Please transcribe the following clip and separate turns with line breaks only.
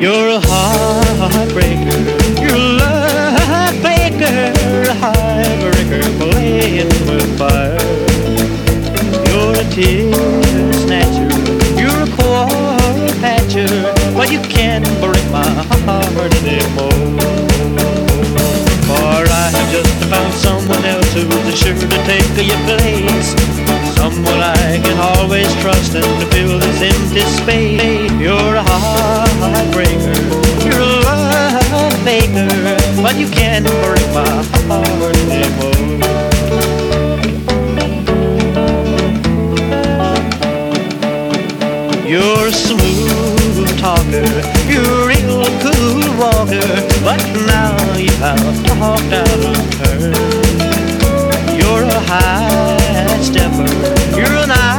You're a heartbreaker, you're a love faker, a heartbreaker playing with fire. You're a tear snatcher, you're a quarrel patcher, but you can't break my heart anymore. For I have just found someone else who's sure to take your place, someone I can always trust and to fill this empty space. You're a heartbreaker, you're a love faker, but you can't break my heart anymore. You're a smooth talker, you're a real cool walker, but now you have talked out of turn. You're a high stepper, you're an